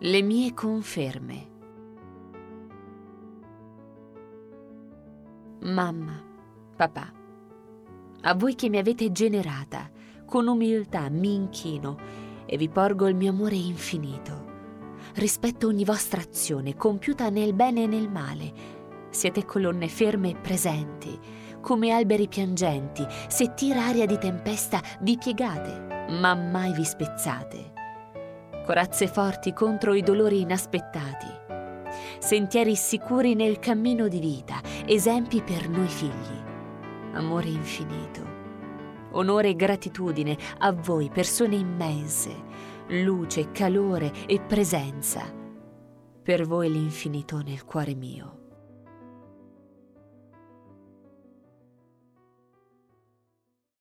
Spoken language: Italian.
le mie conferme. Mamma, papà, a voi che mi avete generata, con umiltà mi inchino e vi porgo il mio amore infinito. Rispetto ogni vostra azione, compiuta nel bene e nel male. Siete colonne ferme e presenti, come alberi piangenti. Se tira aria di tempesta, vi piegate, ma mai vi spezzate. Corazze forti contro i dolori inaspettati. Sentieri sicuri nel cammino di vita, esempi per noi figli. Amore infinito, onore e gratitudine a voi, persone immense, luce, calore e presenza. Per voi l'infinito nel cuore mio.